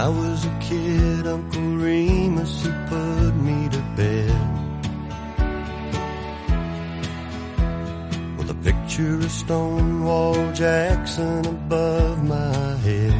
I was a kid, Uncle Remus, he put me to bed with a picture of Stonewall Jackson above my head.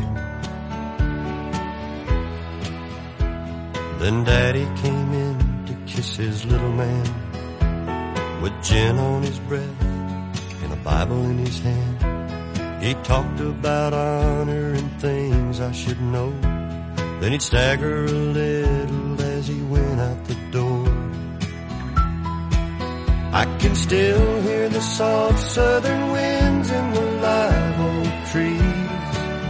Then Daddy came in to kiss his little man with gin on his breath and a Bible in his hand. He talked about honor and things I should know. Then he'd stagger a little as he went out the door. I can still hear the soft southern winds in the live oak trees,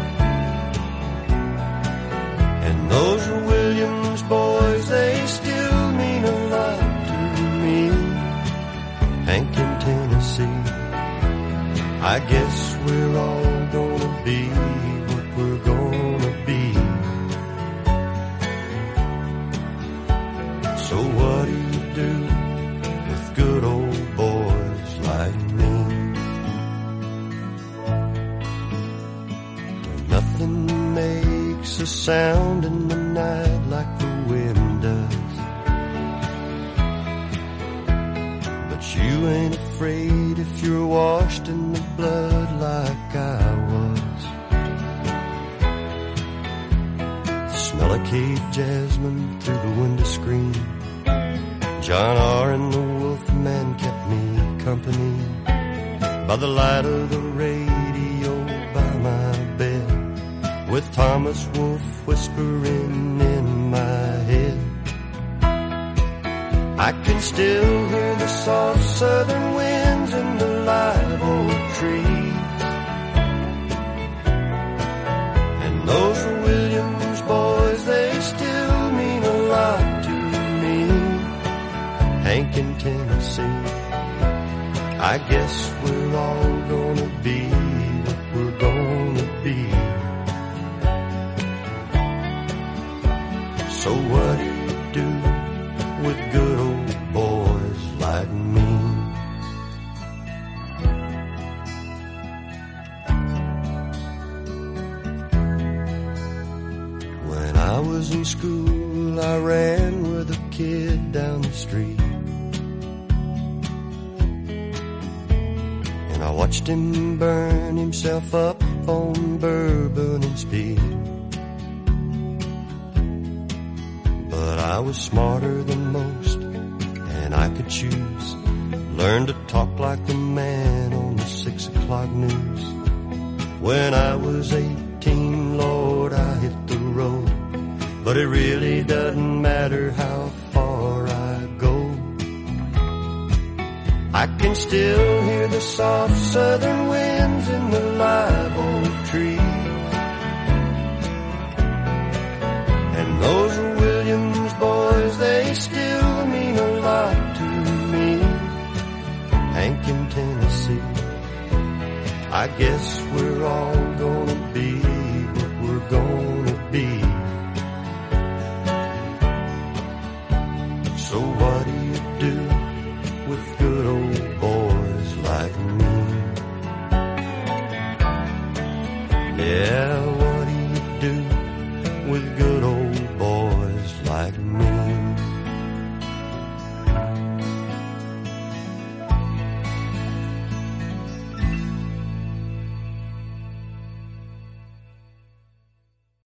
and those Williams boys, they still mean a lot to me. Hank in Tennessee, I guess we're all gonna be what we're gonna be. So what do you do with good old boys like me? Nothing makes a sound in the night like the wind does, but you ain't afraid if you're washed in the blood like I was. The smell of Cape jasmine through the window screen, John R. and the Wolfman kept me company by the light of the radio by my bed, with Thomas Wolfe whispering in my head. I can still hear the soft southern winds in the live oak trees, and those Williams boys, they still mean a lot to me. Hank in Tennessee, I guess we're all gonna be what we're gonna be. So what do you do with good old boys like me? When I was in school, I ran with a kid down the street, and I watched him burn himself up on bourbon and speed. But I was smarter than most, and I could choose. Learn to talk like a man on the 6 o'clock news. When I was 18, Lord, I hit the road, but it really doesn't matter how far I go. I can still hear the soft southern winds in the live oak trees, and those Williams boys, they still mean a lot to me. Hank in Tennessee, I guess we're